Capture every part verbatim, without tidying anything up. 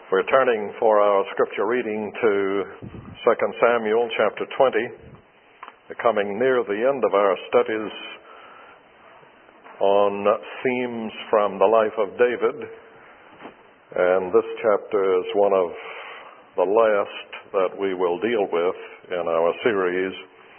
We're turning for our scripture reading to Second Samuel chapter twenty. We're coming near the end of our studies on themes from the life of David, and this chapter is one of the last that we will deal with in our series.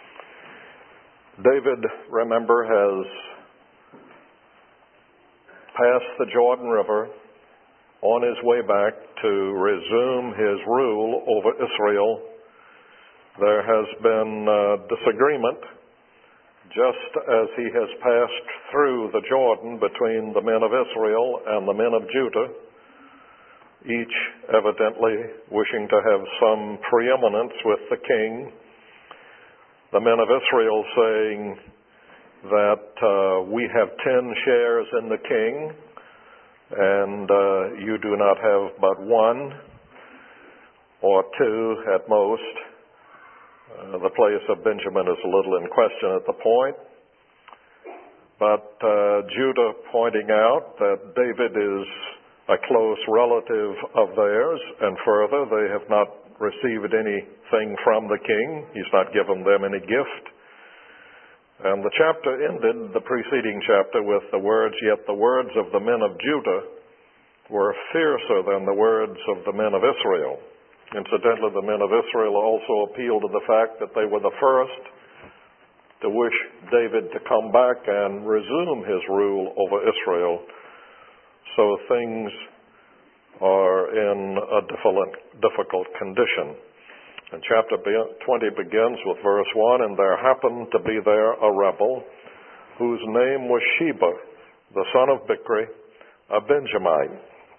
David, remember, has passed the Jordan River on his way back to resume his rule over Israel. There has been uh, disagreement, just as he has passed through the Jordan, between the men of Israel and the men of Judah, each evidently wishing to have some preeminence with the king. The men of Israel saying that uh, we have ten shares in the king, and uh, you do not have but one or two at most. Uh, the place of Benjamin is a little in question at the point. But uh, Judah pointing out that David is a close relative of theirs, and further, they have not received anything from the king. He's not given them any gift. And the chapter ended, the preceding chapter, with the words, "Yet the words of the men of Judah were fiercer than the words of the men of Israel." Incidentally, the men of Israel also appealed to the fact that they were the first to wish David to come back and resume his rule over Israel. So things are in a difficult, difficult condition. And chapter twenty begins with verse one, "And there happened to be there a rebel, whose name was Sheba, the son of Bichri, a Benjamite.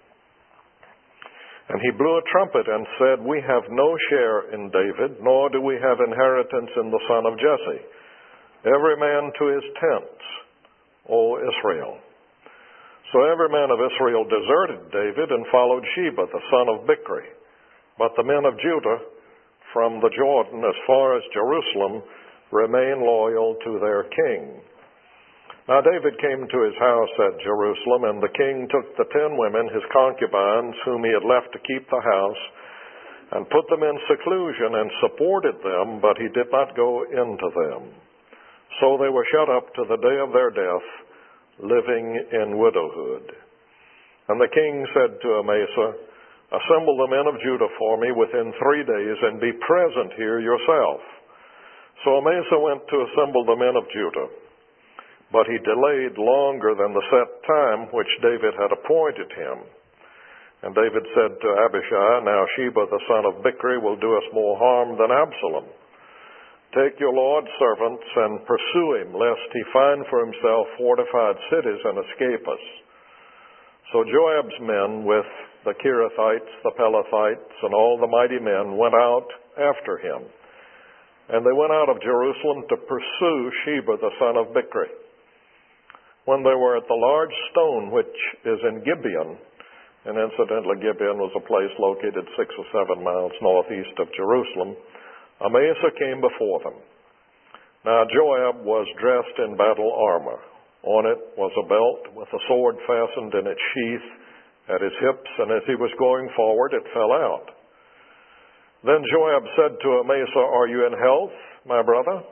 And he blew a trumpet and said, We have no share in David, nor do we have inheritance in the son of Jesse. Every man to his tents, O Israel." So every man of Israel deserted David and followed Sheba, the son of Bichri. But the men of Judah, from the Jordan as far as Jerusalem, remain loyal to their king. Now David came to his house at Jerusalem, and the king took the ten women, his concubines, whom he had left to keep the house, and put them in seclusion and supported them, but he did not go into them. So they were shut up to the day of their death, living in widowhood. And the king said to Amasa, "Assemble the men of Judah for me within three days, and be present here yourself." So Amasa went to assemble the men of Judah. But he delayed longer than the set time which David had appointed him. And David said to Abishai, "Now Sheba the son of Bichri will do us more harm than Absalom. Take your Lord's servants and pursue him, lest he find for himself fortified cities and escape us." So Joab's men with the Kerethites, the Pelethites, and all the mighty men went out after him. And they went out of Jerusalem to pursue Sheba the son of Bichri. When they were at the large stone which is in Gibeon, and incidentally Gibeon was a place located six or seven miles northeast of Jerusalem, Amasa came before them. Now Joab was dressed in battle armor. On it was a belt with a sword fastened in its sheath at his hips, and as he was going forward, it fell out. Then Joab said to Amasa, "Are you in health, my brother?"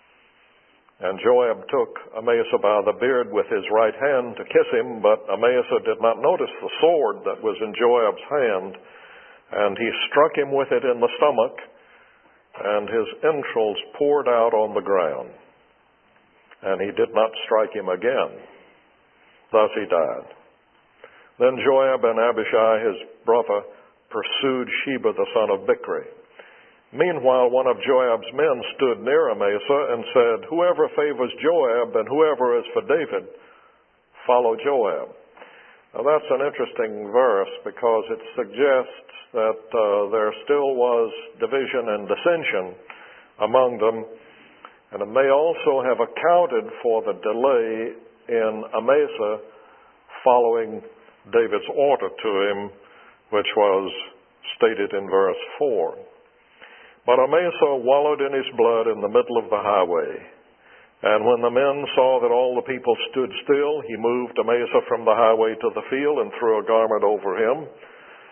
And Joab took Amasa by the beard with his right hand to kiss him, but Amasa did not notice the sword that was in Joab's hand, and he struck him with it in the stomach, and his entrails poured out on the ground. And he did not strike him again. Thus he died. Then Joab and Abishai, his brother, pursued Sheba the son of Bichri. Meanwhile, one of Joab's men stood near Amasa and said, "Whoever favors Joab and whoever is for David, follow Joab." Now that's an interesting verse because it suggests that uh, there still was division and dissension among them, and it may also have accounted for the delay in Amasa following David's order to him, which was stated in verse four. But Amasa wallowed in his blood in the middle of the highway. And when the men saw that all the people stood still, he moved Amasa from the highway to the field and threw a garment over him.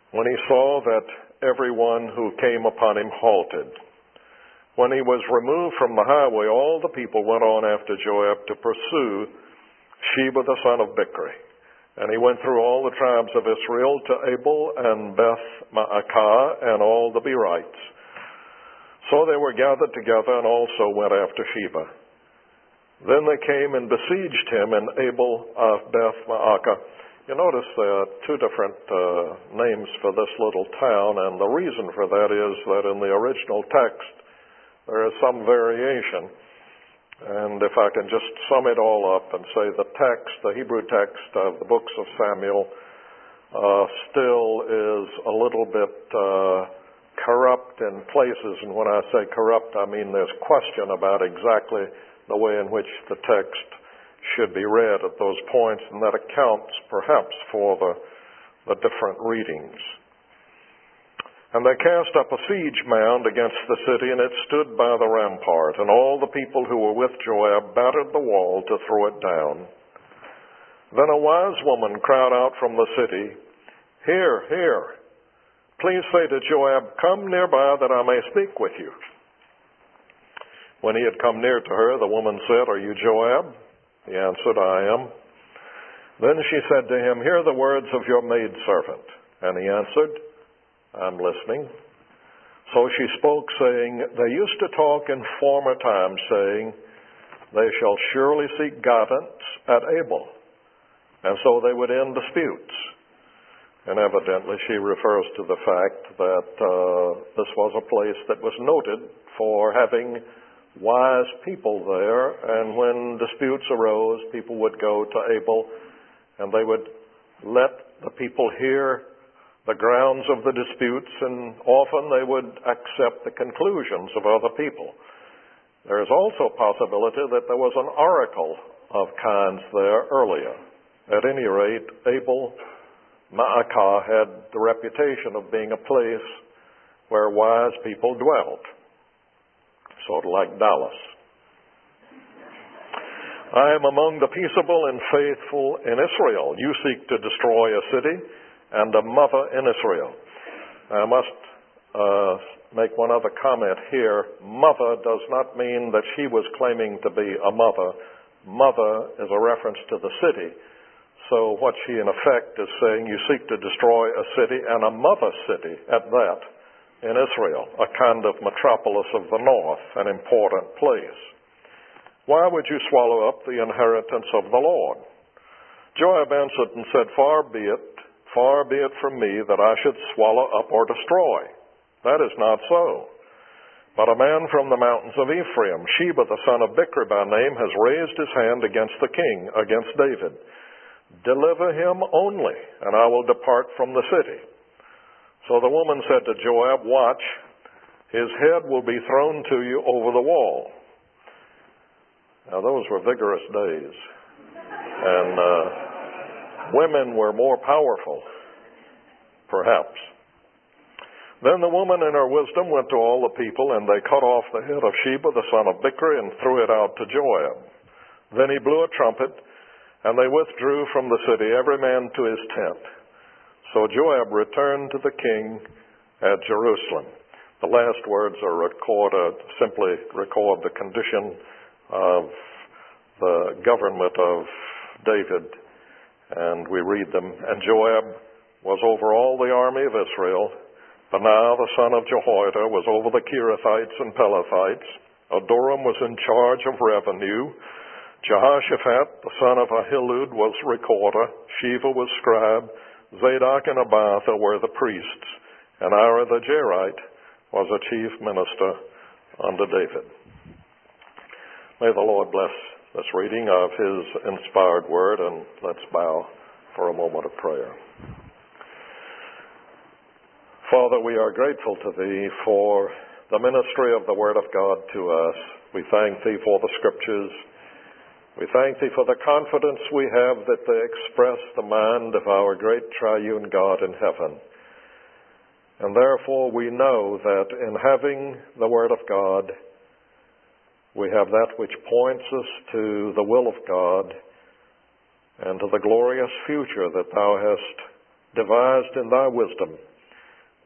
when he saw that everyone who came upon him halted. When he was removed from the highway, all the people went on after Joab to pursue Sheba the son of Bichri. And he went through all the tribes of Israel to Abel and Beth Maacah and all the Berites. So they were gathered together and also went after Sheba. Then they came and besieged him in Abel of Beth Maacah. You notice there are two different uh, names for this little town, and the reason for that is that in the original text there is some variation. And if I can just sum it all up and say the text, the Hebrew text of the books of Samuel uh, still is a little bit uh, corrupt in places. And when I say corrupt, I mean there's question about exactly the way in which the text should be read at those points, and that accounts perhaps for the, the different readings. And they cast up a siege mound against the city, and it stood by the rampart, and all the people who were with Joab battered the wall to throw it down. Then a wise woman cried out from the city, "Here, here, please say to Joab, 'Come nearby that I may speak with you.' When he had come near to her, the woman said, 'Are you Joab?' He answered, 'I am.' Then she said to him, 'Hear the words of your maidservant.' And he answered, 'I'm listening.' So she spoke, saying, 'They used to talk in former times, saying, They shall surely seek guidance at Abel, and so they would end disputes.' And evidently she refers to the fact that uh, this was a place that was noted for having wise people there, and when disputes arose, people would go to Abel, and they would let the people hear the grounds of the disputes, and often they would accept the conclusions of other people. There is also a possibility that there was an oracle of kinds there earlier. At any rate, Abel Maacah had the reputation of being a place where wise people dwelt. Sort of like Dallas. I am among the peaceable and faithful in Israel. You seek to destroy a city and a mother in Israel. I must uh, make one other comment here. Mother does not mean that she was claiming to be a mother. Mother is a reference to the city. So what she in effect is saying, you seek to destroy a city and a mother city at that in Israel, a kind of metropolis of the north, an important place. Why would you swallow up the inheritance of the Lord? Joab answered and said, Far be it, far be it from me that I should swallow up or destroy. That is not so. But a man from the mountains of Ephraim, Sheba the son of Bichri by name, has raised his hand against the king, against David. Deliver him only, and I will depart from the city. So the woman said to Joab, Watch, his head will be thrown to you over the wall. Now those were vigorous days, and uh, women were more powerful, perhaps. Then the woman in her wisdom went to all the people, and they cut off the head of Sheba the son of Bichri and threw it out to Joab. Then he blew a trumpet, and they withdrew from the city, every man to his tent. So Joab returned to the king at Jerusalem. The last words are recorded, simply record the condition of the government of David, and we read them. And Joab was over all the army of Israel. Benaiah the son of Jehoiada was over the Kerethites and Pelethites. Adoram was in charge of revenue. Jehoshaphat the son of Ahilud was recorder. Sheva was scribe. Zadok and Abiathar were the priests, and Ira the Jairite was a chief minister under David. May the Lord bless this reading of his inspired word, and let's bow for a moment of prayer. Father, we are grateful to Thee for the ministry of the Word of God to us. We thank Thee for the Scriptures. We thank Thee for the confidence we have that they express the mind of our great triune God in heaven. And therefore we know that in having the Word of God, we have that which points us to the will of God and to the glorious future that Thou hast devised in Thy wisdom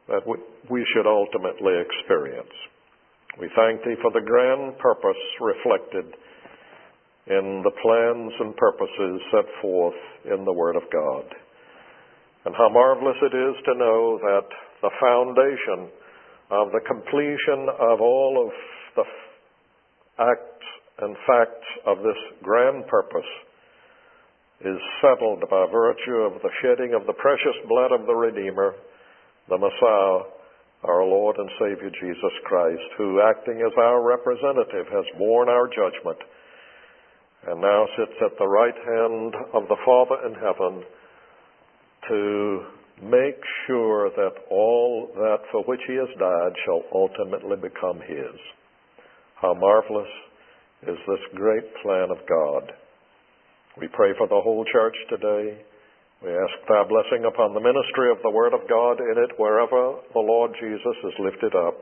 that we should ultimately experience. We thank Thee for the grand purpose reflected in the plans and purposes set forth in the Word of God. And how marvelous it is to know that the foundation of the completion of all of the acts and facts of this grand purpose is settled by virtue of the shedding of the precious blood of the Redeemer, the Messiah, our Lord and Savior Jesus Christ, who, acting as our representative, has borne our judgment and now sits at the right hand of the Father in heaven to make sure that all that for which He has died shall ultimately become His. How marvelous is this great plan of God. We pray for the whole church today. We ask Thy blessing upon the ministry of the Word of God in it wherever the Lord Jesus is lifted up.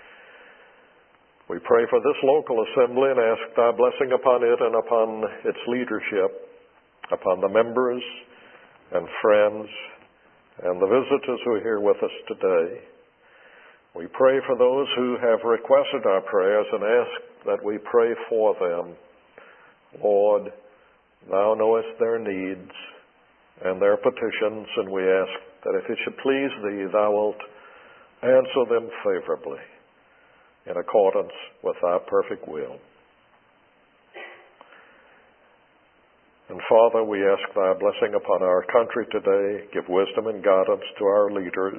We pray for this local assembly and ask Thy blessing upon it and upon its leadership, upon the members and friends and the visitors who are here with us today. We pray for those who have requested our prayers and ask that we pray for them. Lord, Thou knowest their needs and their petitions, and we ask that if it should please Thee, Thou wilt answer them favorably in accordance with Thy perfect will. And Father, we ask Thy blessing upon our country today. Give wisdom and guidance to our leaders.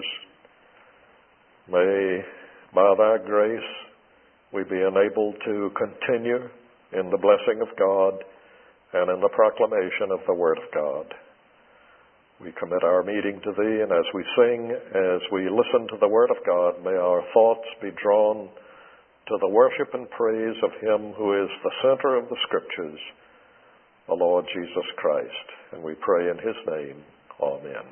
May, by Thy grace, we be enabled to continue in the blessing of God and in the proclamation of the Word of God. We commit our meeting to Thee, and as we sing, as we listen to the Word of God, may our thoughts be drawn to the worship and praise of Him who is the center of the Scriptures, the Lord Jesus Christ. And we pray in His name. Amen.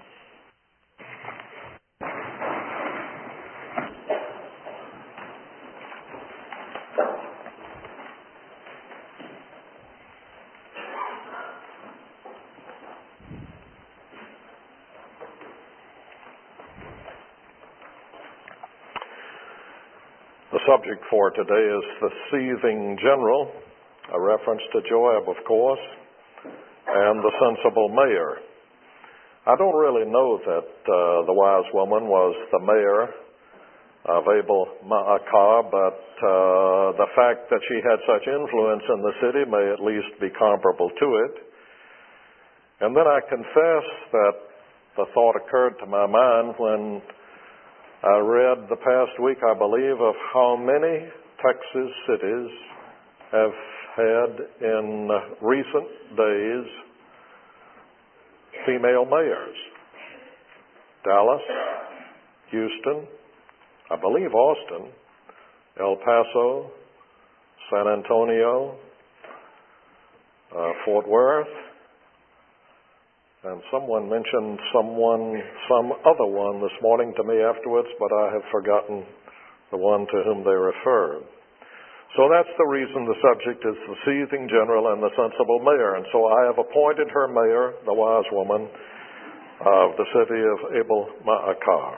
The subject for today is the seething general, a reference to Joab, of course, and the sensible mayor. I don't really know that uh, the wise woman was the mayor of Abel Ma'akah, but uh, the fact that she had such influence in the city may at least be comparable to it. And then I confess that the thought occurred to my mind when I read the past week, I believe, of how many Texas cities have had in recent days female mayors. Dallas, Houston, I believe Austin, El Paso, San Antonio, uh, Fort Worth, and someone mentioned someone, some other one this morning to me afterwards, but I have forgotten the one to whom they referred. So that's the reason the subject is the seething general and the sensible mayor. And so I have appointed her mayor, the wise woman, of the city of Abel Ma'akah.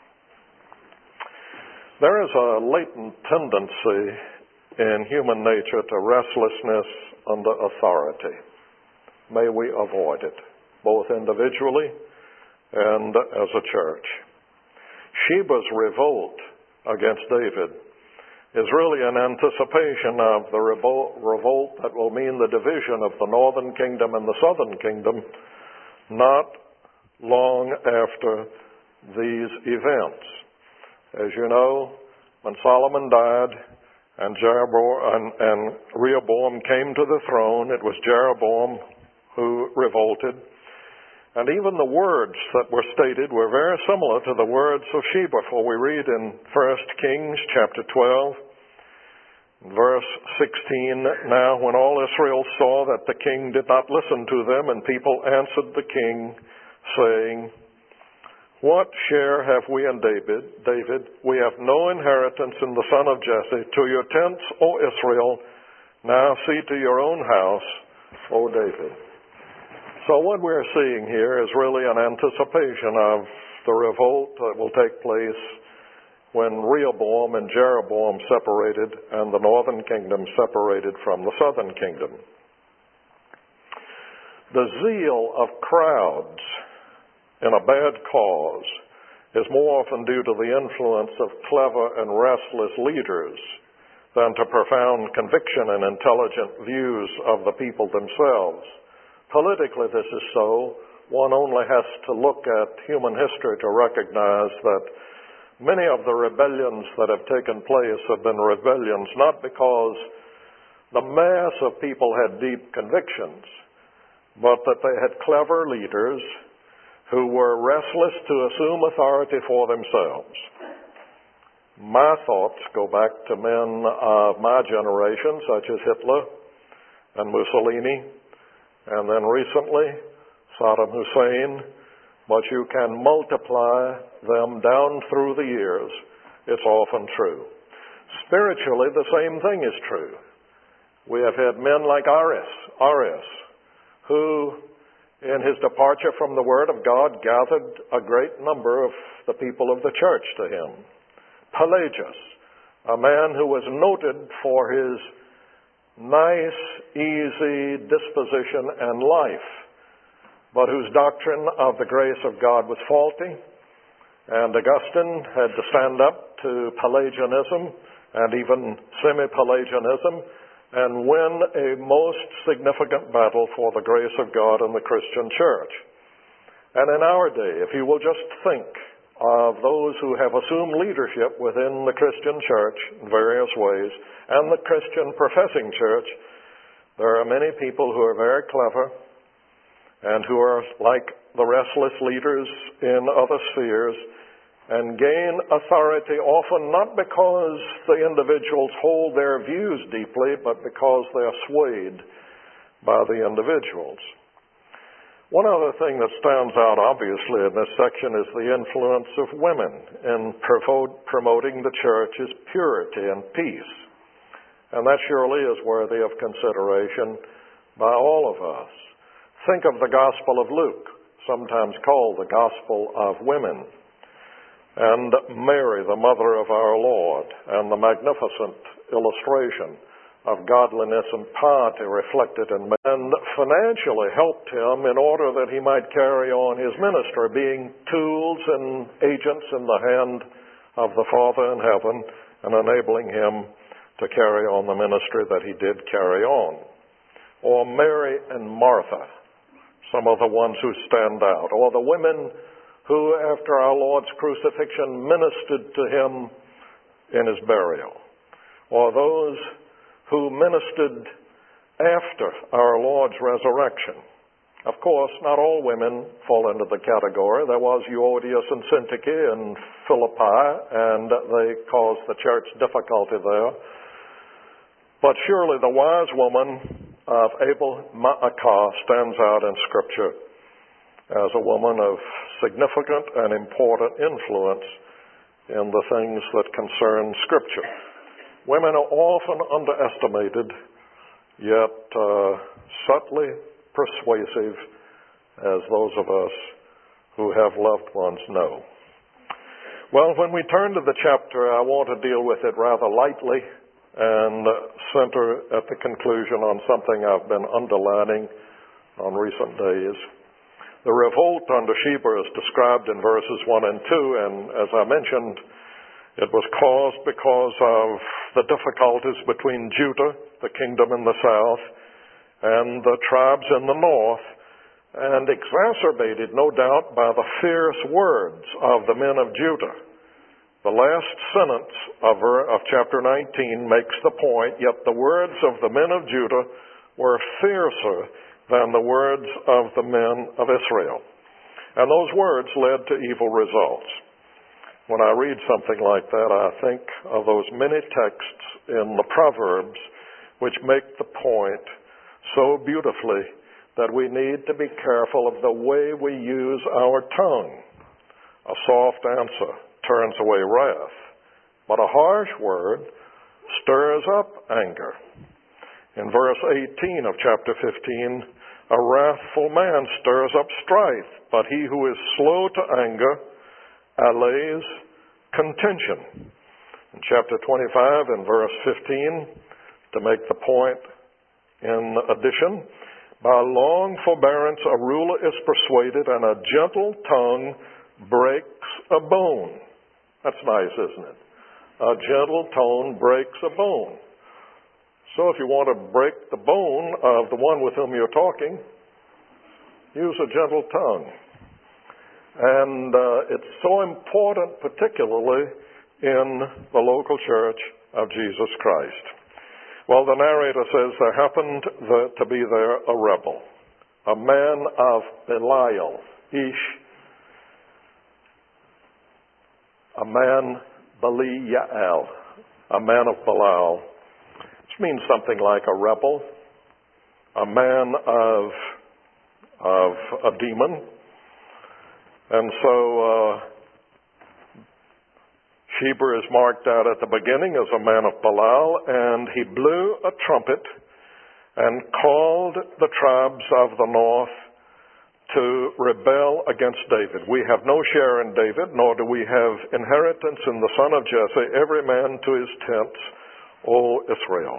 There is a latent tendency in human nature to restlessness under authority. May we avoid it, both individually and as a church. Sheba's revolt against David is really an anticipation of the revolt that will mean the division of the northern kingdom and the southern kingdom not long after these events. As you know, when Solomon died and, Jeroboam, and, and Rehoboam came to the throne, it was Jeroboam who revolted. And even the words that were stated were very similar to the words of Sheba, for we read in First Kings chapter twelve, verse sixteen, "Now when all Israel saw that the king did not listen to them, and people answered the king, saying, What share have we in David? David, we have no inheritance in the son of Jesse. To your tents, O Israel, now see to your own house, O David." So what we're seeing here is really an anticipation of the revolt that will take place when Rehoboam and Jeroboam separated and the northern kingdom separated from the southern kingdom. The zeal of crowds in a bad cause is more often due to the influence of clever and restless leaders than to profound conviction and intelligent views of the people themselves. Politically, this is so. One only has to look at human history to recognize that many of the rebellions that have taken place have been rebellions not because the mass of people had deep convictions, but that they had clever leaders who were restless to assume authority for themselves. My thoughts go back to men of my generation, such as Hitler and Mussolini, and then recently Saddam Hussein, but you can multiply them down through the years. It's often true. Spiritually, the same thing is true. We have had men like Arius, Arius, who in his departure from the Word of God gathered a great number of the people of the church to him. Pelagius, a man who was noted for his nice, easy disposition and life, but whose doctrine of the grace of God was faulty. And Augustine had to stand up to Pelagianism and even semi-Pelagianism and win a most significant battle for the grace of God in the Christian church. And in our day, if you will just think of those who have assumed leadership within the Christian church in various ways, and the Christian professing church, there are many people who are very clever and who are like the restless leaders in other spheres and gain authority often not because the individuals hold their views deeply, but because they are swayed by the individuals. One other thing that stands out obviously in this section is the influence of women in promoting the church's purity and peace. And that surely is worthy of consideration by all of us. Think of the Gospel of Luke, sometimes called the Gospel of Women, and Mary, the mother of our Lord, and the magnificent illustration of godliness and piety reflected in men, and financially helped him in order that he might carry on his ministry, being tools and agents in the hand of the Father in heaven and enabling him to carry on the ministry that he did carry on. Or Mary and Martha, some of the ones who stand out. Or the women who, after our Lord's crucifixion, ministered to him in his burial. Or those who ministered after our Lord's resurrection. Of course, not all women fall into the category. There was Euodias and Syntyche in Philippi, and they caused the church difficulty there. But surely the wise woman of Abel Maacah stands out in Scripture as a woman of significant and important influence in the things that concern Scripture. Women are often underestimated, yet uh, subtly persuasive, as those of us who have loved ones know. Well, when we turn to the chapter, I want to deal with it rather lightly and center at the conclusion on something I've been underlining on recent days. The revolt under Sheba is described in verses one and two, and as I mentioned, it was caused because of the difficulties between Judah, the kingdom in the south, and the tribes in the north, and exacerbated, no doubt, by the fierce words of the men of Judah. The last sentence of, of chapter nineteen makes the point, yet the words of the men of Judah were fiercer than the words of the men of Israel. And those words led to evil results. When I read something like that, I think of those many texts in the Proverbs which make the point so beautifully that we need to be careful of the way we use our tongue. A soft answer turns away wrath, but a harsh word stirs up anger. In verse eighteen of chapter fifteen, a wrathful man stirs up strife, but he who is slow to anger allays contention. In chapter twenty-five and verse fifteen, to make the point in addition, by long forbearance a ruler is persuaded, and a gentle tongue breaks a bone. That's nice, isn't it? A gentle tone breaks a bone. So if you want to break the bone of the one with whom you're talking, use a gentle tongue. And uh, it's so important, particularly in the local church of Jesus Christ. Well, the narrator says there happened the, to be there a rebel, a man of Belial, Ish, a man Belial, a man of Belial, which means something like a rebel, a man of of a demon. And so uh, Sheber is marked out at the beginning as a man of Belial, and he blew a trumpet and called the tribes of the north to rebel against David. We have no share in David, nor do we have inheritance in the son of Jesse, every man to his tents, O Israel.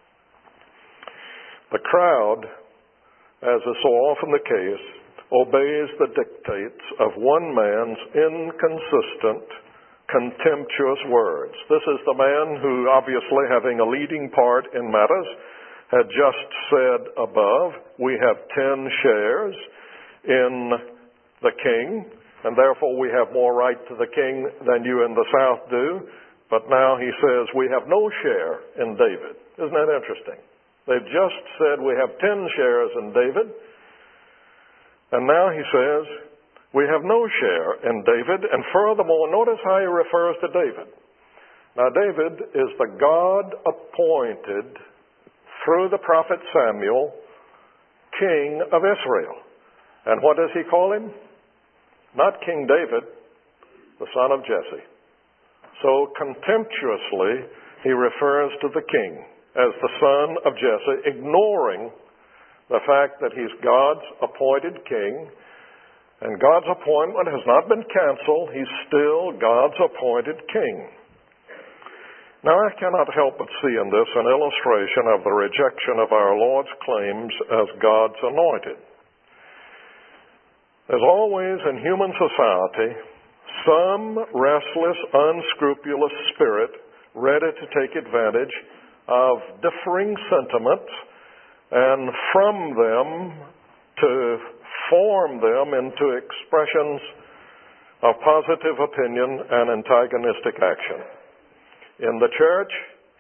The crowd, as is so often the case, obeys the dictates of one man's inconsistent, contemptuous words. This is the man who, obviously having a leading part in matters, had just said above, we have ten shares in the king, and therefore we have more right to the king than you in the south do. But now he says we have no share in David. Isn't that interesting? They've just said we have ten shares in David, and now he says we have no share in David. And furthermore, notice how he refers to David. Now, David is the God-appointed, through the prophet Samuel, king of Israel. And what does he call him? Not King David, the son of Jesse. So contemptuously, he refers to the king as the son of Jesse, ignoring the fact that he's God's appointed king, and God's appointment has not been canceled. He's still God's appointed king. Now, I cannot help but see in this an illustration of the rejection of our Lord's claims as God's anointed. There's always in human society some restless, unscrupulous spirit ready to take advantage of differing sentiments and from them to form them into expressions of positive opinion and antagonistic action in the church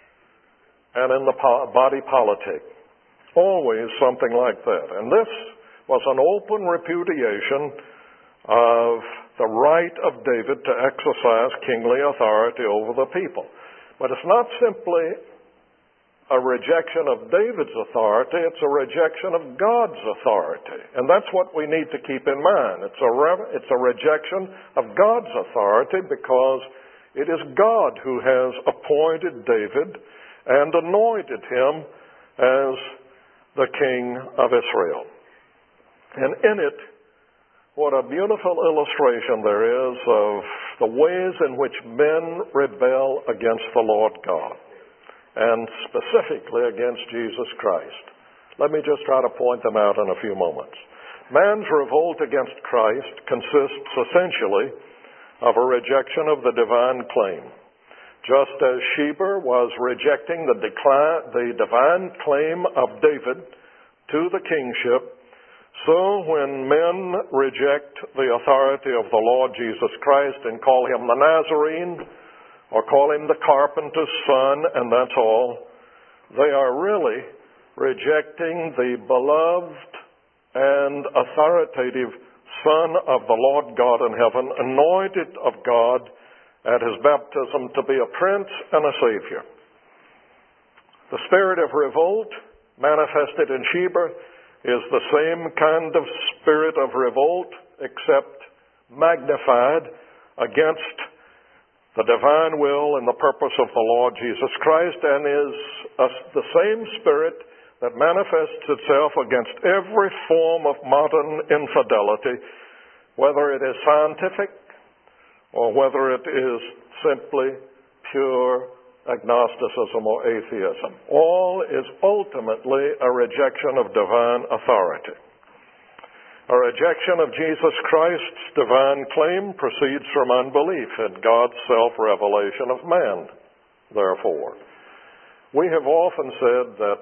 and in the body politic. Always something like that. And this was an open repudiation of the right of David to exercise kingly authority over the people. But it's not simply a rejection of David's authority, it's a rejection of God's authority. And that's what we need to keep in mind. It's a, re- it's a rejection of God's authority because it is God who has appointed David and anointed him as the king of Israel. And in it, what a beautiful illustration there is of the ways in which men rebel against the Lord God, and specifically against Jesus Christ. Let me just try to point them out in a few moments. Man's revolt against Christ consists essentially of a rejection of the divine claim. Just as Sheber was rejecting the, decline, the divine claim of David to the kingship, so when men reject the authority of the Lord Jesus Christ and call him the Nazarene, or call him the carpenter's son, and that's all, they are really rejecting the beloved and authoritative Son of the Lord God in heaven, anointed of God at his baptism to be a prince and a savior. The spirit of revolt manifested in Sheber is the same kind of spirit of revolt, except magnified against the divine will and the purpose of the Lord Jesus Christ, and is a, the same spirit that manifests itself against every form of modern infidelity, whether it is scientific or whether it is simply pure agnosticism or atheism. All is ultimately a rejection of divine authority. A rejection of Jesus Christ's divine claim proceeds from unbelief in God's self-revelation of man. Therefore, we have often said that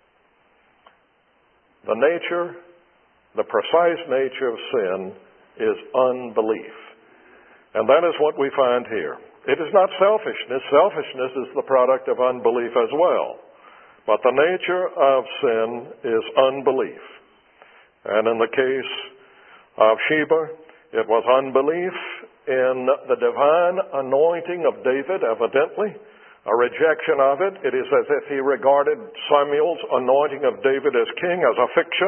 the nature, the precise nature of sin is unbelief. And that is what we find here. It is not selfishness. Selfishness is the product of unbelief as well. But the nature of sin is unbelief. And in the case of Sheba, it was unbelief in the divine anointing of David, evidently, a rejection of it. It is as if he regarded Samuel's anointing of David as king as a fiction,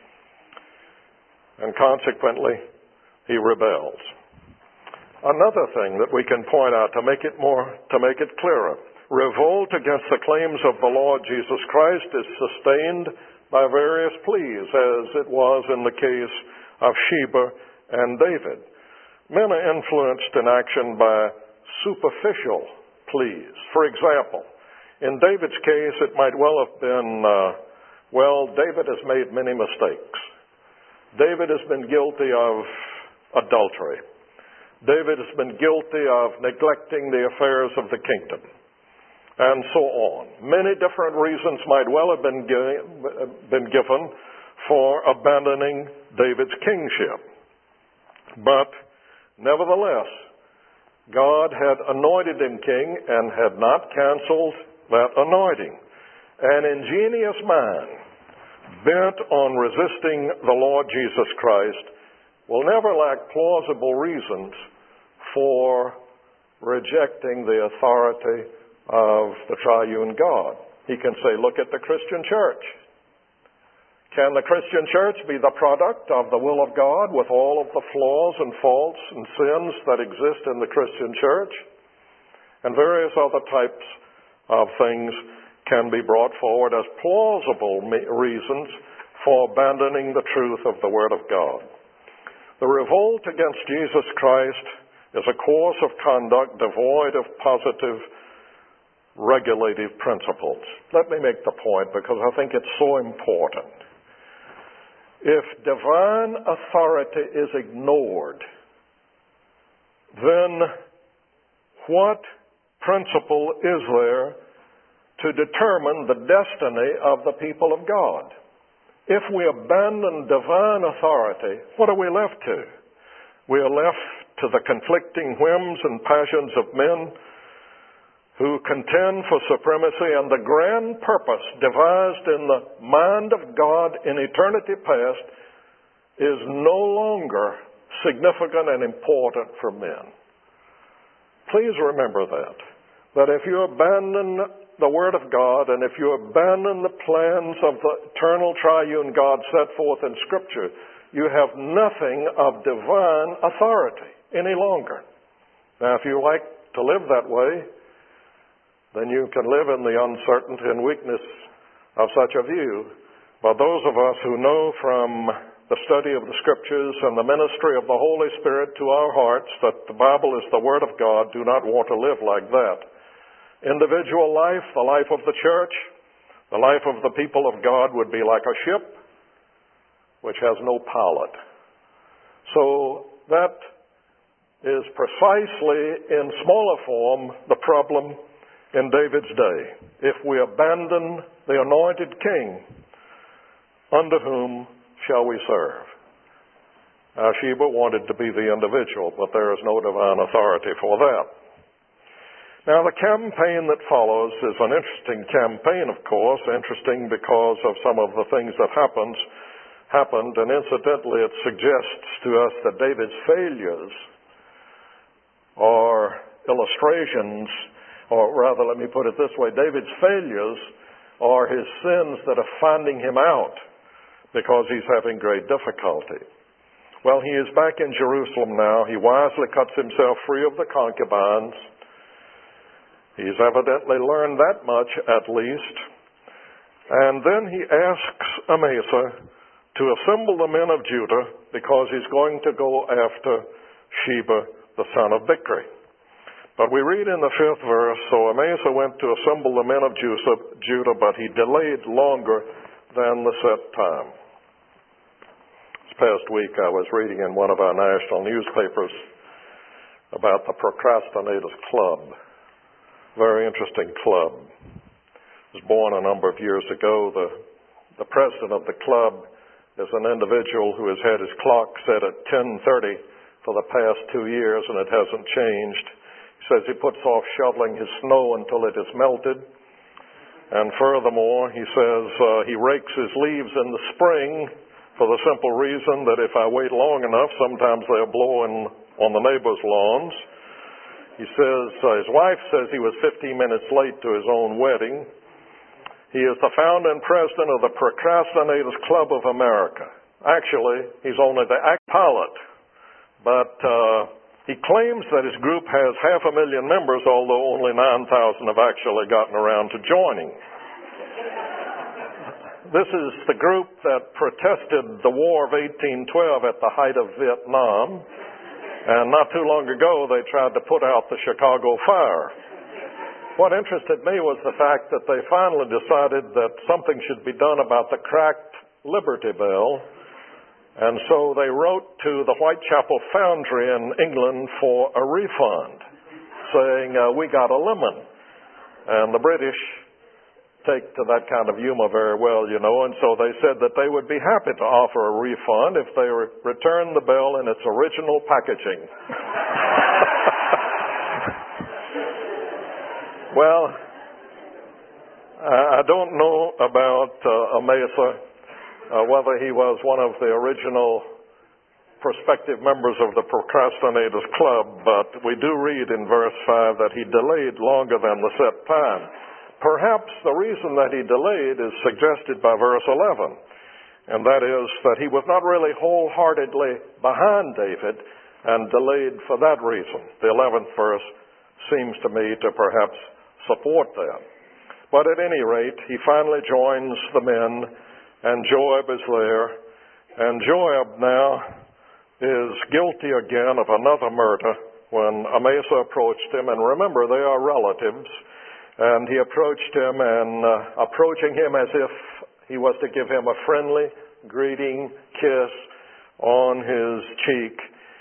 and consequently, he rebels. Another thing that we can point out to make it more, to make it clearer, revolt against the claims of the Lord Jesus Christ is sustained by various pleas, as it was in the case of Sheba and David. Men are influenced in action by superficial pleas. For example, in David's case, it might well have been, uh, well, David has made many mistakes. David has been guilty of adultery. David has been guilty of neglecting the affairs of the kingdom, and so on. Many different reasons might well have been, gi- been given for abandoning David's kingship. But nevertheless, God had anointed him king and had not canceled that anointing. An ingenious man bent on resisting the Lord Jesus Christ will never lack plausible reasons for rejecting the authority of the triune God. He can say, look at the Christian church. Can the Christian church be the product of the will of God with all of the flaws and faults and sins that exist in the Christian church? And various other types of things can be brought forward as plausible reasons for abandoning the truth of the Word of God. The revolt against Jesus Christ is a course of conduct devoid of positive regulative principles. Let me make the point because I think it's so important. If divine authority is ignored, then what principle is there to determine the destiny of the people of God? If we abandon divine authority, what are we left to? We are left to the conflicting whims and passions of men who contend for supremacy, and the grand purpose devised in the mind of God in eternity past is no longer significant and important for men. Please remember that. That if you abandon the Word of God, and if you abandon the plans of the eternal triune God set forth in Scripture, you have nothing of divine authority any longer. Now, if you like to live that way, then you can live in the uncertainty and weakness of such a view. But those of us who know from the study of the Scriptures and the ministry of the Holy Spirit to our hearts that the Bible is the Word of God do not want to live like that. Individual life, the life of the church, the life of the people of God would be like a ship which has no pilot. So that is precisely in smaller form the problem in David's day. If we abandon the anointed king, under whom shall we serve? Now, Sheba wanted to be the individual, but there is no divine authority for that. Now, the campaign that follows is an interesting campaign, of course, interesting because of some of the things that happens, happened, and incidentally it suggests to us that David's failures are illustrations, or rather, let me put it this way, David's failures are his sins that are finding him out because he's having great difficulty. Well, he is back in Jerusalem now. He wisely cuts himself free of the concubines. He's evidently learned that much, at least. And then he asks Amasa to assemble the men of Judah because he's going to go after Sheba, the son of Bichri. But we read in the fifth verse, so Amasa went to assemble the men of Judah, but he delayed longer than the set time. This past week I was reading in one of our national newspapers about the Procrastinators Club. Very interesting club. It was born a number of years ago. The, the president of the club is an individual who has had his clock set at ten thirty for the past two years, and it hasn't changed. He says he puts off shoveling his snow until it is melted. And furthermore, he says uh, he rakes his leaves in the spring for the simple reason that if I wait long enough, sometimes they'll blow in on the neighbors' lawns. He says, uh, his wife says he was fifteen minutes late to his own wedding. He is the founder and president of the Procrastinators Club of America. Actually, he's only the act pilot, but uh, he claims that his group has half a million members, although only nine thousand have actually gotten around to joining. This is the group that protested the War of eighteen twelve at the height of Vietnam, and not too long ago they tried to put out the Chicago fire. What interested me was the fact that they finally decided that something should be done about the cracked Liberty Bell. And so they wrote to the Whitechapel Foundry in England for a refund, saying, uh, we got a lemon. And the British take to that kind of humor very well, you know, and so they said that they would be happy to offer a refund if they re- returned the bell in its original packaging. Well, I don't know about uh, Amasa. Uh, whether he was one of the original prospective members of the Procrastinators Club, but we do read in verse five that he delayed longer than the set time. Perhaps the reason that he delayed is suggested by verse eleven, and that is that he was not really wholeheartedly behind David and delayed for that reason. The eleventh verse seems to me to perhaps support that. But at any rate, he finally joins the men, and Joab is there, and Joab now is guilty again of another murder when Amasa approached him, and remember, they are relatives, and he approached him, and uh, approaching him as if he was to give him a friendly greeting kiss on his cheek,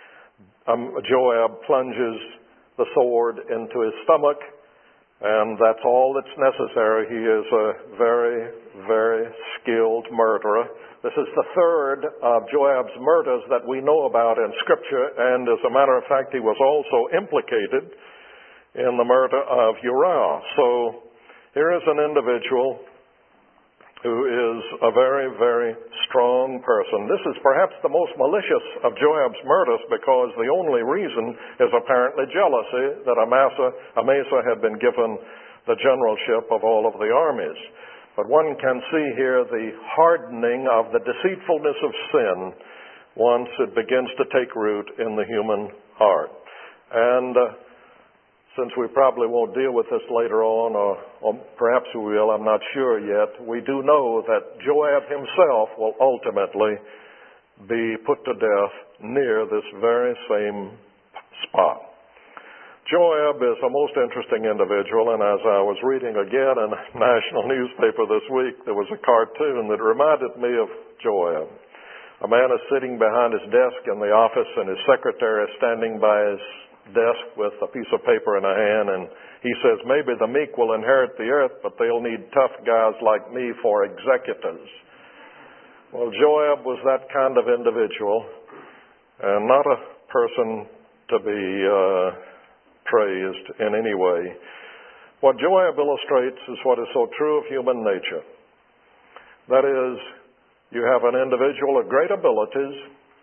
um, Joab plunges the sword into his stomach, and that's all that's necessary. He is a very, very skilled murderer. This is the third of Joab's murders that we know about in Scripture, and as a matter of fact, he was also implicated in the murder of Uriah. So here is an individual who is a very, very strong person. This is perhaps the most malicious of Joab's murders because the only reason is apparently jealousy that Amasa, Amasa had been given the generalship of all of the armies. But one can see here the hardening of the deceitfulness of sin once it begins to take root in the human heart. And uh, since we probably won't deal with this later on, or, or perhaps we will, I'm not sure yet, we do know that Joab himself will ultimately be put to death near this very same spot. Joab is a most interesting individual, and as I was reading again in a national newspaper this week, there was a cartoon that reminded me of Joab. A man is sitting behind his desk in the office, and his secretary is standing by his desk with a piece of paper in a hand, and he says, maybe the meek will inherit the earth, but they'll need tough guys like me for executors. Well, Joab was that kind of individual, and not a person to be uh, praised in any way. What Joab illustrates is what is so true of human nature. That is, you have an individual of great abilities,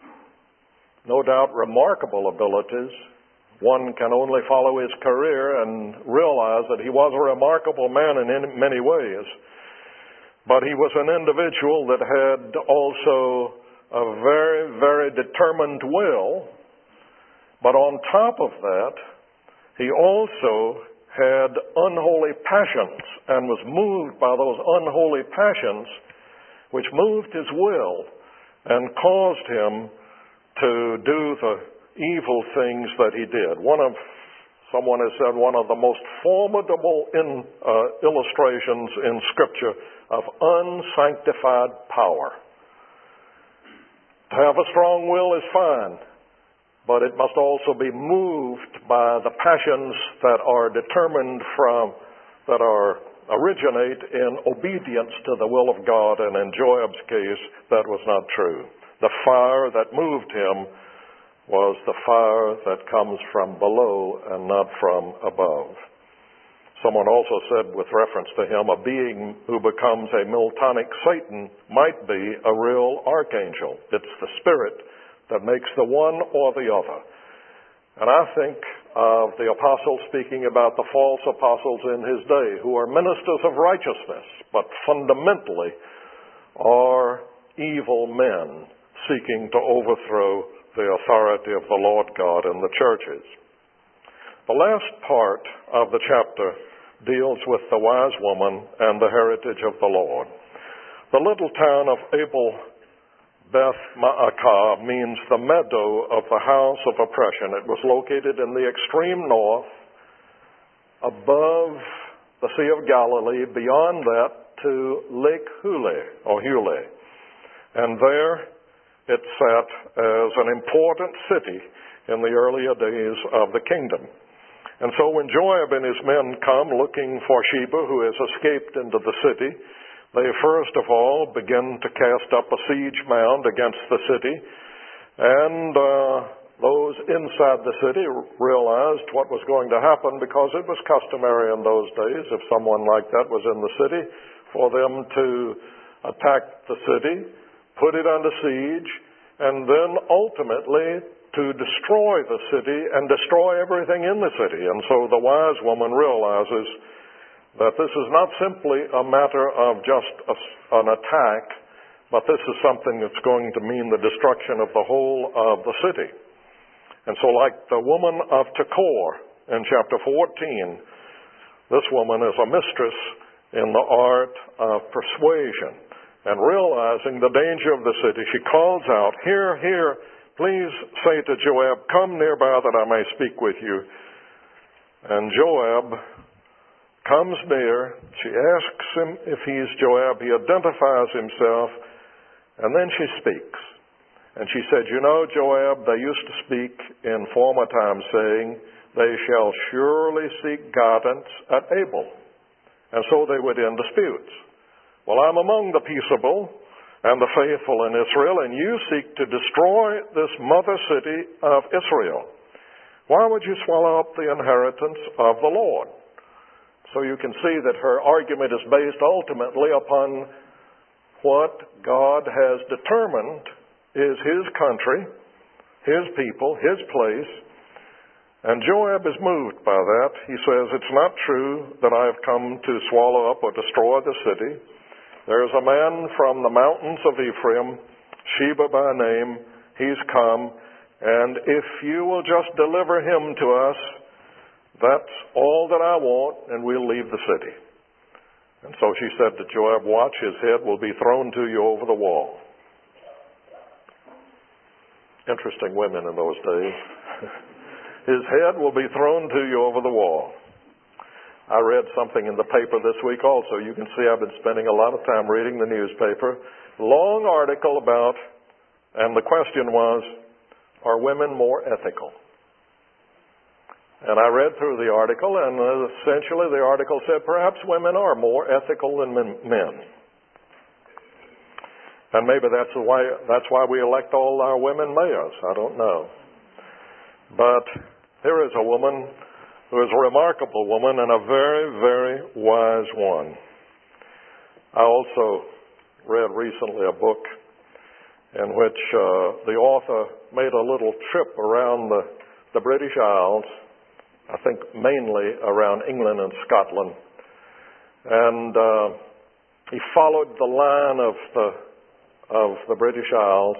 no doubt remarkable abilities. One can only follow his career and realize that he was a remarkable man in many ways. But he was an individual that had also a very, very determined will. But on top of that, he also had unholy passions and was moved by those unholy passions, which moved his will and caused him to do the evil things that he did. One of Someone has said one of the most formidable in, uh, illustrations in Scripture of unsanctified power. To have a strong will is fine, but it must also be moved by the passions that are determined from, that are originate in obedience to the will of God, and in Joab's case, that was not true. The fire that moved him was the fire that comes from below and not from above. Someone also said, with reference to him, a being who becomes a Miltonic Satan might be a real archangel. It's the spirit that makes the one or the other. And I think of the apostles speaking about the false apostles in his day, who are ministers of righteousness, but fundamentally are evil men seeking to overthrow the authority of the Lord God in the churches. The last part of the chapter deals with the wise woman and the heritage of the Lord. The little town of Abel Beth Maacah means the meadow of the house of oppression. It was located in the extreme north, above the Sea of Galilee, beyond that to Lake Hule, or Hule. And there it sat as an important city in the earlier days of the kingdom. And so when Joab and his men come looking for Sheba, who has escaped into the city, they first of all begin to cast up a siege mound against the city. And uh, those inside the city realized what was going to happen, because it was customary in those days, if someone like that was in the city, for them to attack the city, put it under siege, and then ultimately to destroy the city and destroy everything in the city. And so the wise woman realizes that this is not simply a matter of just a, an attack, but this is something that's going to mean the destruction of the whole of the city. And so like the woman of Tekoa in chapter fourteen, this woman is a mistress in the art of persuasion. And realizing the danger of the city, she calls out, "Here, here, please say to Joab, come nearby that I may speak with you." And Joab comes near. She asks him if he's Joab. He identifies himself, and then she speaks. And she said, "You know, Joab, they used to speak in former times, saying, they shall surely seek guidance at Abel, and so they would end disputes. Well, I'm among the peaceable and the faithful in Israel, and you seek to destroy this mother city of Israel. Why would you swallow up the inheritance of the Lord?" So you can see that her argument is based ultimately upon what God has determined is his country, his people, his place. And Joab is moved by that. He says, "It's not true that I have come to swallow up or destroy the city. There's a man from the mountains of Ephraim, Sheba by name. He's come, and if you will just deliver him to us, that's all that I want, and we'll leave the city." And so she said to Joab, "Watch, his head will be thrown to you over the wall." Interesting women in those days. His head will be thrown to you over the wall. I read something in the paper this week also. You can see I've been spending a lot of time reading the newspaper. Long article about, and the question was, are women more ethical? And I read through the article, and essentially the article said perhaps women are more ethical than men. And maybe that's why, that's why we elect all our women mayors. I don't know. But here is a woman who is a remarkable woman and a very, very wise one. I also read recently a book in which uh, the author made a little trip around the, the British Isles, I think mainly around England and Scotland. And uh, he followed the line of the, of the British Isles.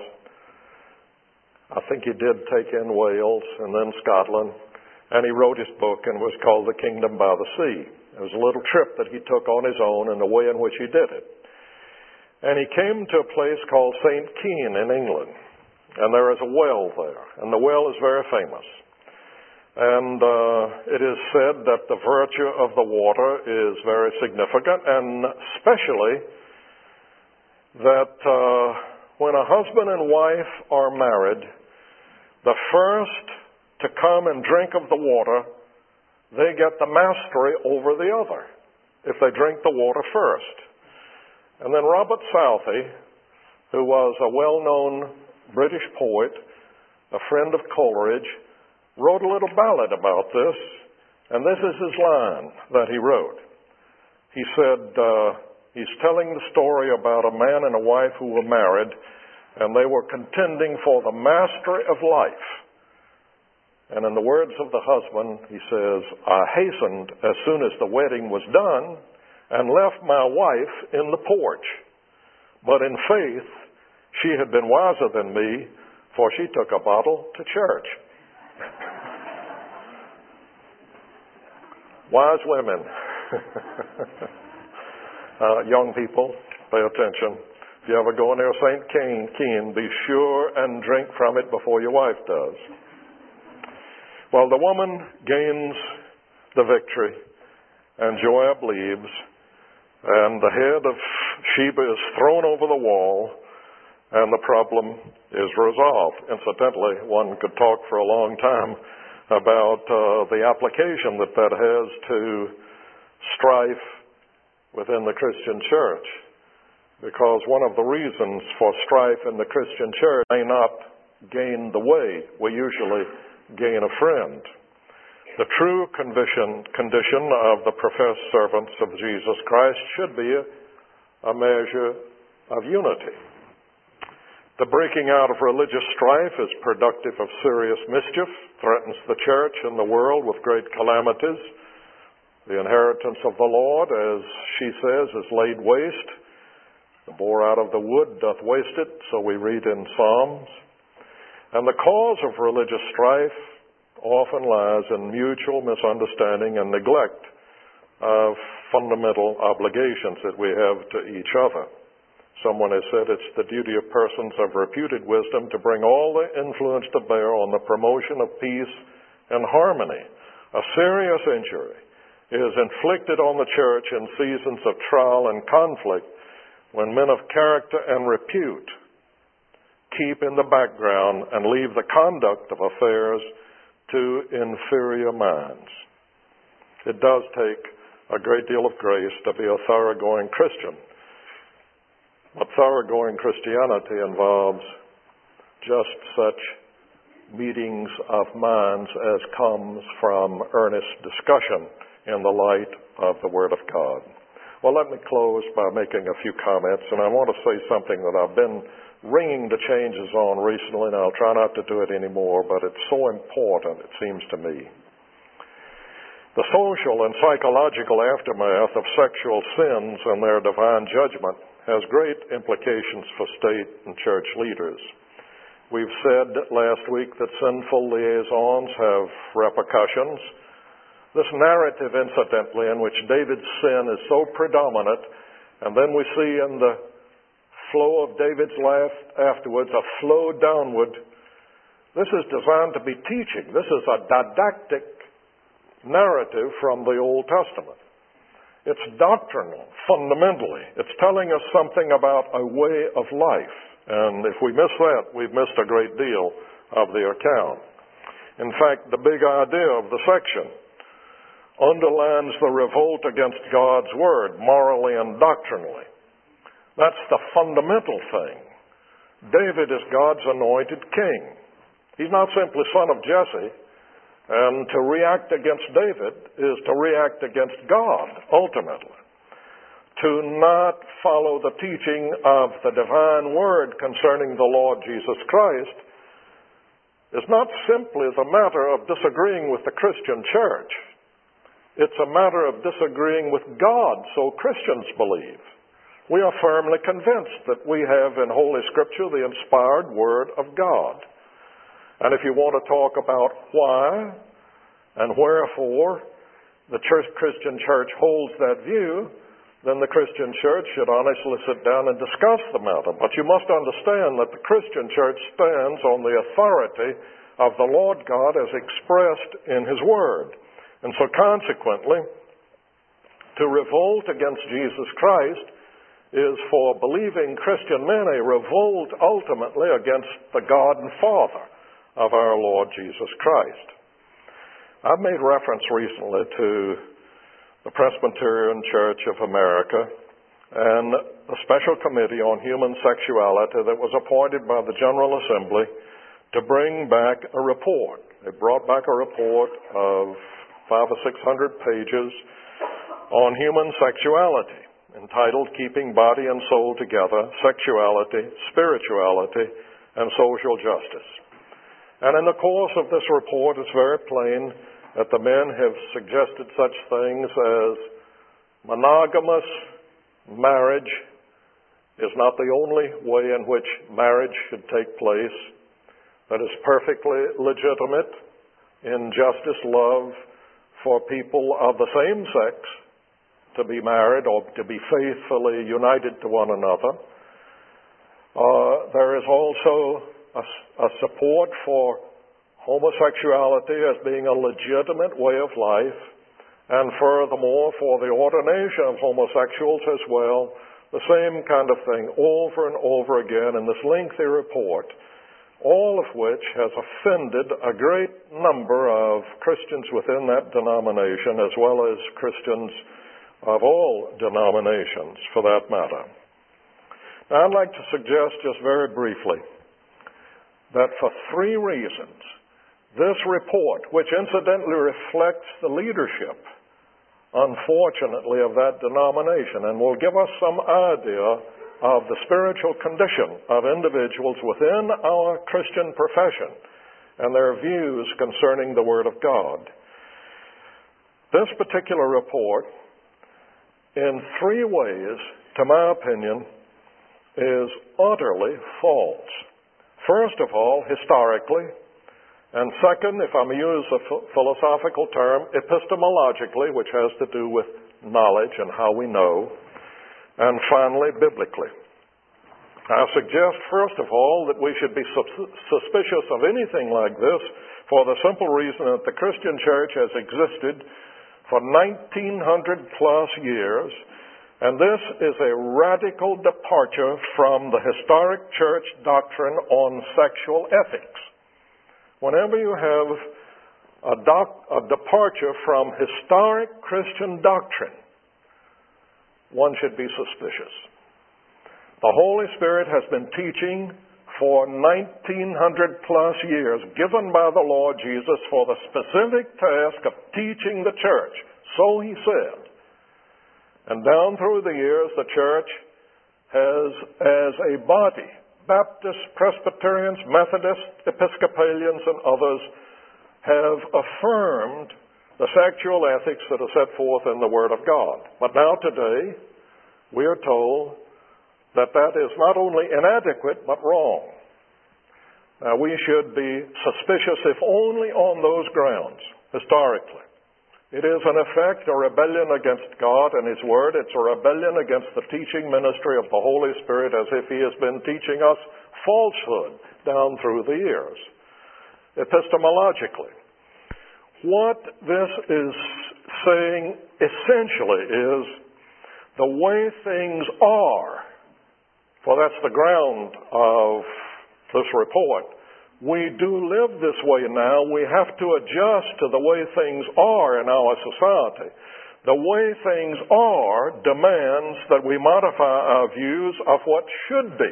I think he did take in Wales and then Scotland. And he wrote his book, and it was called The Kingdom by the Sea. It was a little trip that he took on his own and the way in which he did it. And he came to a place called Saint Keen in England. And there is a well there. And the well is very famous. And uh, it is said that the virtue of the water is very significant, and especially that uh, when a husband and wife are married, the first to come and drink of the water, they get the mastery over the other if they drink the water first. And then Robert Southey, who was a well-known British poet, a friend of Coleridge, wrote a little ballad about this, and this is his line that he wrote. He said, uh, he's telling the story about a man and a wife who were married, and they were contending for the mastery of life. And in the words of the husband, he says, I hastened as soon as the wedding was done and left my wife in the porch. But in faith, she had been wiser than me, for she took a bottle to church. Wise women. uh, young people, pay attention. If you ever go near Saint Keen, be sure and drink from it before your wife does. Well, the woman gains the victory, and Joab leaves, and the head of Sheba is thrown over the wall, and the problem is resolved. Incidentally, one could talk for a long time about uh, the application that that has to strife within the Christian church, because one of the reasons for strife in the Christian church may not gain the way. We usually gain a friend. The true condition, condition of the professed servants of Jesus Christ should be a, a measure of unity. The breaking out of religious strife is productive of serious mischief, threatens the church and the world with great calamities. The inheritance of the Lord, as she says, is laid waste. The boar out of the wood doth waste it, so we read in Psalms. And the cause of religious strife often lies in mutual misunderstanding and neglect of fundamental obligations that we have to each other. Someone has said it's the duty of persons of reputed wisdom to bring all their influence to bear on the promotion of peace and harmony. A serious injury is inflicted on the church in seasons of trial and conflict when men of character and repute keep in the background and leave the conduct of affairs to inferior minds. It does take a great deal of grace to be a thoroughgoing Christian. But thoroughgoing Christianity involves just such meetings of minds as comes from earnest discussion in the light of the Word of God. Well, let me close by making a few comments, and I want to say something that I've been ringing the changes on recently, and I'll try not to do it anymore, but it's so important, it seems to me. The social and psychological aftermath of sexual sins and their divine judgment has great implications for state and church leaders. We've said last week that sinful liaisons have repercussions. This narrative, incidentally, in which David's sin is so predominant, and then we see in the flow of David's life afterwards a flow downward. This is designed to be teaching. This is a didactic narrative from the Old Testament. It's doctrinal, fundamentally. It's telling us something about a way of life. And if we miss that, we've missed a great deal of the account. In fact, the big idea of the section underlines the revolt against God's Word, morally and doctrinally. That's the fundamental thing. David is God's anointed king. He's not simply son of Jesse. And to react against David is to react against God, ultimately. To not follow the teaching of the divine word concerning the Lord Jesus Christ is not simply the matter of disagreeing with the Christian church. It's a matter of disagreeing with God, so Christians believe. We are firmly convinced that we have in Holy Scripture the inspired Word of God. And if you want to talk about why and wherefore the church, Christian church holds that view, then the Christian church should honestly sit down and discuss the matter. But you must understand that the Christian church stands on the authority of the Lord God as expressed in His Word. And so consequently, to revolt against Jesus Christ is for believing Christian men a revolt ultimately against the God and Father of our Lord Jesus Christ. I've made reference recently to the Presbyterian Church of America and a special committee on human sexuality that was appointed by the General Assembly to bring back a report. They brought back a report of five or six hundred pages on human sexuality, entitled Keeping Body and Soul Together, Sexuality, Spirituality, and Social Justice. And in the course of this report, it's very plain that the men have suggested such things as monogamous marriage is not the only way in which marriage should take place, that is perfectly legitimate in justice, love for people of the same sex to be married or to be faithfully united to one another. Uh, there is also a, a support for homosexuality as being a legitimate way of life, and furthermore for the ordination of homosexuals as well, the same kind of thing over and over again in this lengthy report, all of which has offended a great number of Christians within that denomination as well as Christians of all denominations for that matter. Now, I'd like to suggest just very briefly that for three reasons, this report, which incidentally reflects the leadership, unfortunately, of that denomination, and will give us some idea of the spiritual condition of individuals within our Christian profession and their views concerning the Word of God. This particular report, in three ways, to my opinion, is utterly false. First of all, historically, and second, if I may use a philosophical term, epistemologically, which has to do with knowledge and how we know, and finally, biblically. I suggest, first of all, that we should be suspicious of anything like this for the simple reason that the Christian church has existed for nineteen hundred plus years, and this is a radical departure from the historic church doctrine on sexual ethics. Whenever you have a, doc, a departure from historic Christian doctrine, one should be suspicious. The Holy Spirit has been teaching for nineteen hundred plus years, given by the Lord Jesus for the specific task of teaching the church. So he said. And down through the years, the church has, as a body, Baptists, Presbyterians, Methodists, Episcopalians, and others have affirmed the sexual ethics that are set forth in the Word of God. But now today, we are told that that is not only inadequate, but wrong. Now, we should be suspicious, if only on those grounds, historically. It is, in effect, a rebellion against God and His Word. It's a rebellion against the teaching ministry of the Holy Spirit as if He has been teaching us falsehood down through the years. Epistemologically, what this is saying essentially is the way things are, for that's the ground of this report. We do live this way now. We have to adjust to the way things are in our society. The way things are demands that we modify our views of what should be.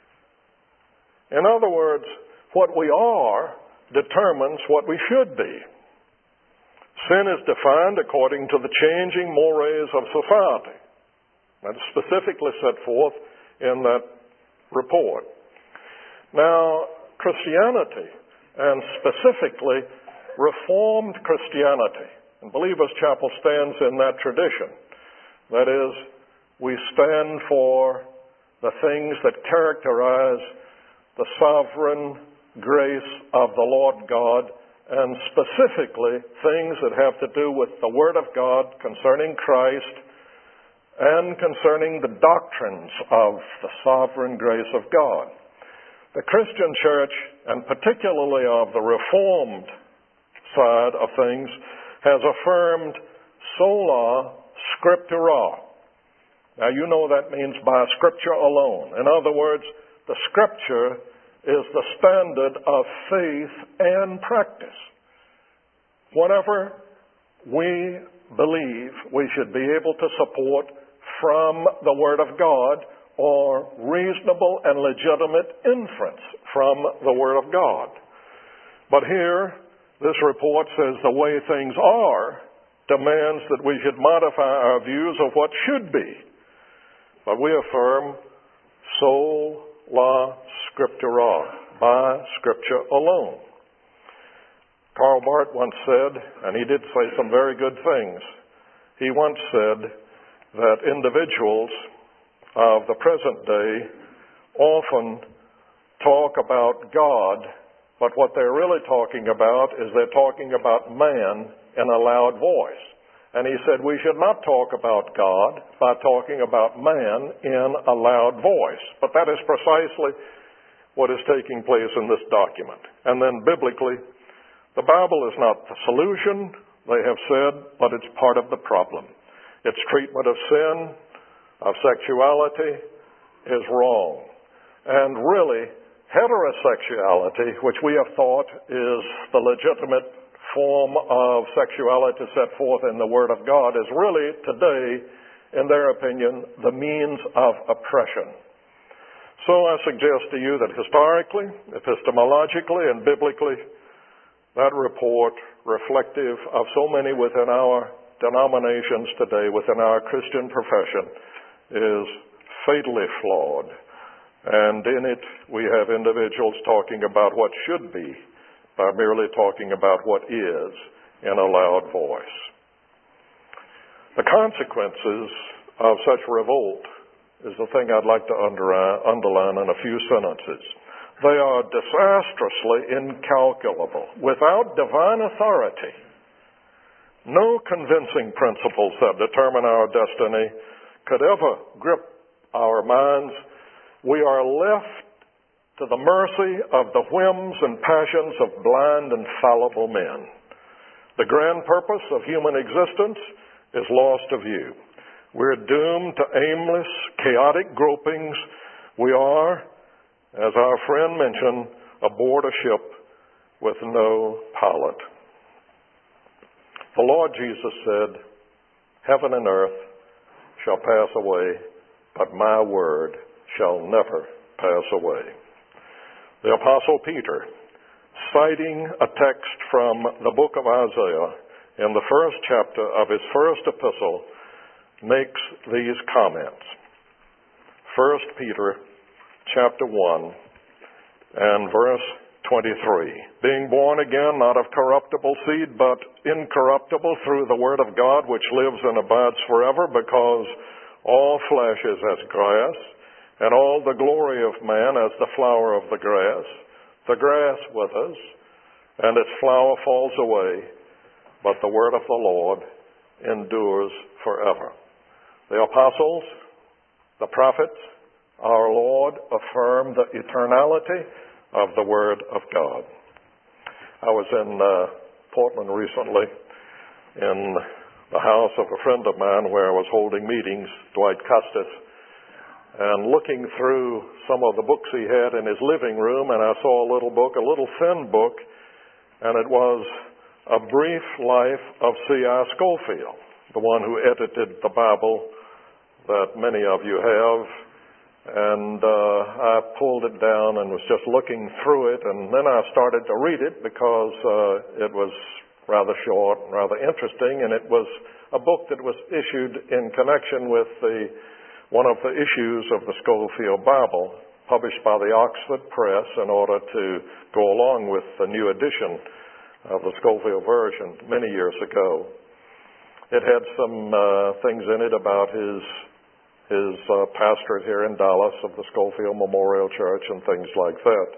In other words, what we are determines what we should be. Sin is defined according to the changing mores of society. That is specifically set forth in that report. Now, Christianity, and specifically Reformed Christianity, and Believers Chapel stands in that tradition. That is, we stand for the things that characterize the sovereign grace of the Lord God, and specifically things that have to do with the Word of God concerning Christ and concerning the doctrines of the sovereign grace of God. The Christian church, and particularly of the Reformed side of things, has affirmed sola scriptura. Now, you know that means by Scripture alone. In other words, the Scripture is the standard of faith and practice. Whatever we believe, we should be able to support from the Word of God or reasonable and legitimate inference from the Word of God. But here, this report says the way things are demands that we should modify our views of what should be. But we affirm sola scriptura, by Scripture alone. Karl Barth once said, and he did say some very good things, he once said that individuals of the present day often talk about God, but what they're really talking about is they're talking about man in a loud voice. And he said we should not talk about God by talking about man in a loud voice. But that is precisely what is taking place in this document. And then biblically, the Bible is not the solution, they have said, but it's part of the problem. Its treatment of sin, of sexuality, is wrong. And really, heterosexuality, which we have thought is the legitimate form of sexuality set forth in the Word of God, is really today, in their opinion, the means of oppression. So I suggest to you that historically, epistemologically, and biblically, that report, reflective of so many within our denominations today, within our Christian profession, is fatally flawed. And in it, we have individuals talking about what should be by merely talking about what is in a loud voice. The consequences of such revolt is the thing I'd like to underline in a few sentences. They are disastrously incalculable. Without divine authority, no convincing principles that determine our destiny could ever grip our minds. We are left to the mercy of the whims and passions of blind and fallible men. The grand purpose of human existence is lost to view. We're doomed to aimless, chaotic gropings. We are, as our friend mentioned, aboard a ship with no pilot. The Lord Jesus said, "Heaven and earth shall pass away, but my word shall never pass away." The Apostle Peter, citing a text from the book of Isaiah in the first chapter of his first epistle, makes these comments. First Peter chapter one and verse twenty-three. "Being born again, not of corruptible seed, but incorruptible, through the word of God, which lives and abides forever, because all flesh is as grass, and all the glory of man as the flower of the grass. The grass withers, and its flower falls away, but the word of the Lord endures forever." The apostles, the prophets, our Lord affirmed the eternality of the Word of God. I was in uh, Portland recently in the house of a friend of mine where I was holding meetings, Dwight Custis, and looking through some of the books he had in his living room, and I saw a little book, a little thin book, and it was A Brief Life of C I Scofield, the one who edited the Bible that many of you have. And uh, I pulled it down and was just looking through it, and then I started to read it because uh, it was rather short, rather interesting, and it was a book that was issued in connection with the one of the issues of the Scofield Bible, published by the Oxford Press in order to go along with the new edition of the Scofield version many years ago. It had some uh, things in it about his his uh, pastorate here in Dallas of the Scofield Memorial Church and things like that.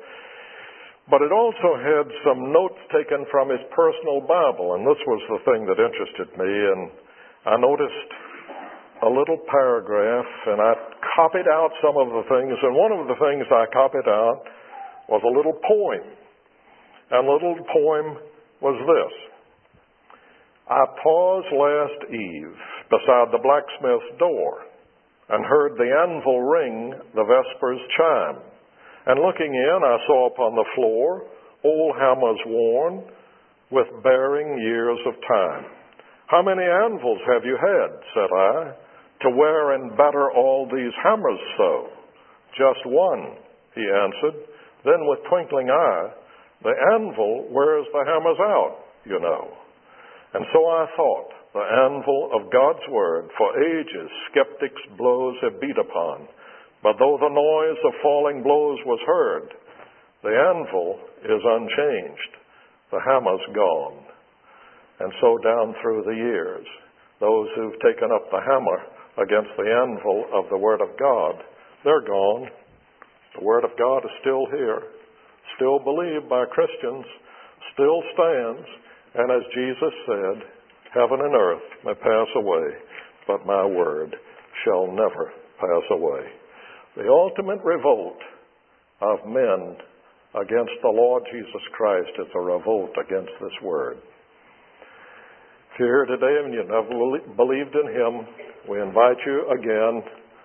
But it also had some notes taken from his personal Bible, and this was the thing that interested me. And I noticed a little paragraph, and I copied out some of the things, and one of the things I copied out was a little poem. And the little poem was this: I paused last eve beside the blacksmith's door and heard the anvil ring the vespers chime. And looking in, I saw upon the floor old hammers worn with bearing years of time. How many anvils have you had, said I, to wear and batter all these hammers so? Just one, he answered. Then with twinkling eye, the anvil wears the hammers out, you know. And so I thought, the anvil of God's word, for ages skeptics' blows have beat upon. But though the noise of falling blows was heard, the anvil is unchanged, the hammer's gone. And so down through the years, those who've taken up the hammer against the anvil of the Word of God, they're gone. The Word of God is still here, still believed by Christians, still stands, and as Jesus said, heaven and earth may pass away, but my word shall never pass away. The ultimate revolt of men against the Lord Jesus Christ is a revolt against this word. If you're here today and you've never believed in Him, we invite you again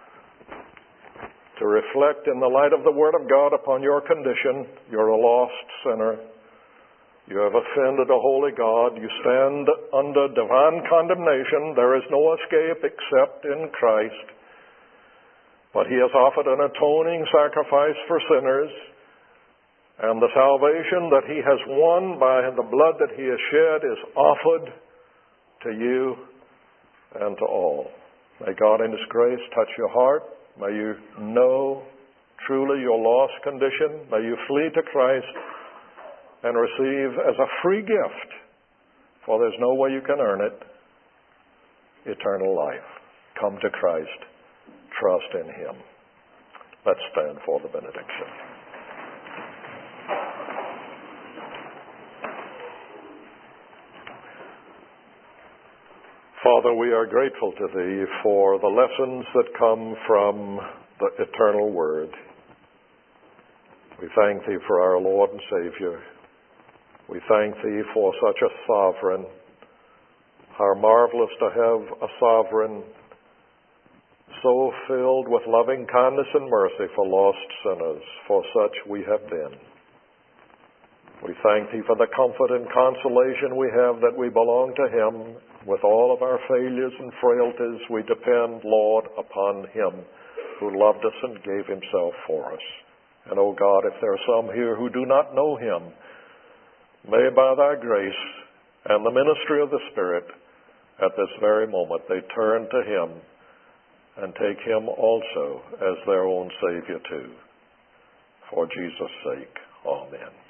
to reflect in the light of the Word of God upon your condition. You're a lost sinner. You have offended a holy God. You stand under divine condemnation. There is no escape except in Christ. But He has offered an atoning sacrifice for sinners, and the salvation that He has won by the blood that He has shed is offered to you and to all. May God in His grace touch your heart. May you know truly your lost condition. May you flee to Christ and receive as a free gift, for there's no way you can earn it, eternal life. Come to Christ. Trust in Him. Let's stand for the benediction. Father, we are grateful to Thee for the lessons that come from the eternal Word. We thank Thee for our Lord and Savior. We thank Thee for such a sovereign. How marvelous to have a sovereign so filled with loving kindness and mercy for lost sinners. For such we have been. We thank Thee for the comfort and consolation we have that we belong to Him. With all of our failures and frailties, we depend, Lord, upon Him who loved us and gave Himself for us. And, oh God, if there are some here who do not know Him, may by Thy grace and the ministry of the Spirit, at this very moment, they turn to Him and take Him also as their own Savior too. For Jesus' sake, amen.